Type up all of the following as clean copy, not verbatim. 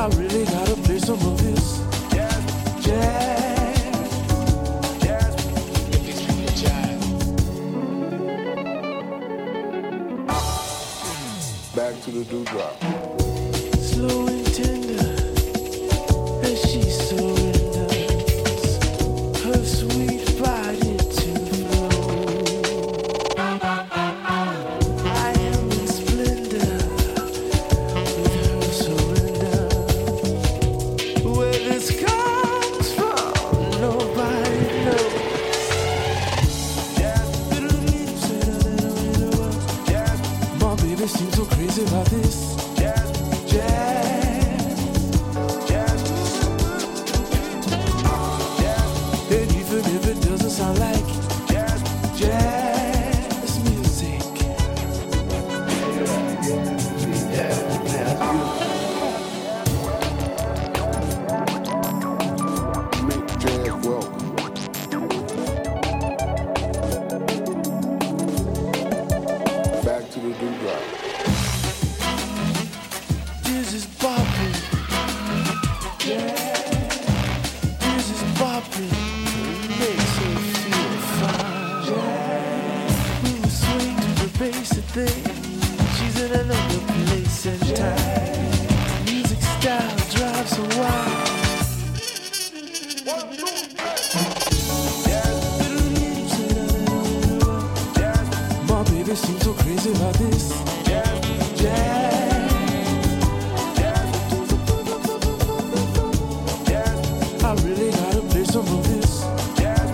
I really gotta play some of this jazz. Back to the dewdrop. Slow and tender, as she surrenders her sweet body to flow. I am in splendor with her surrender. Where this comes from, nobody knows. My baby seems so crazy about this jazz. And even if it doesn't sound like jazz music. Make jazz welcome. Back to the dewdrop. This is bopping. This is bopping. Makes her feel fine. We will swing to the basic thing. She's in another place and time. Music style drives her wild. My baby seems so crazy about this jazz. I really gotta play some of this jazz.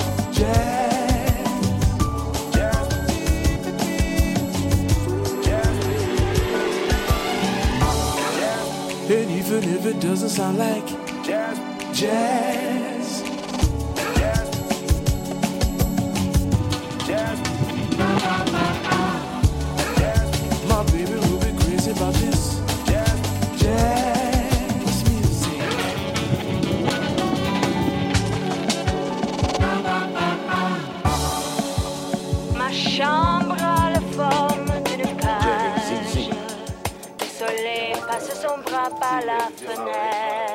And even if it doesn't sound like jazz. My baby will be crazy about this jazz music. Ma chambre a la forme d'une cage. Le soleil passe son bras par la fenêtre.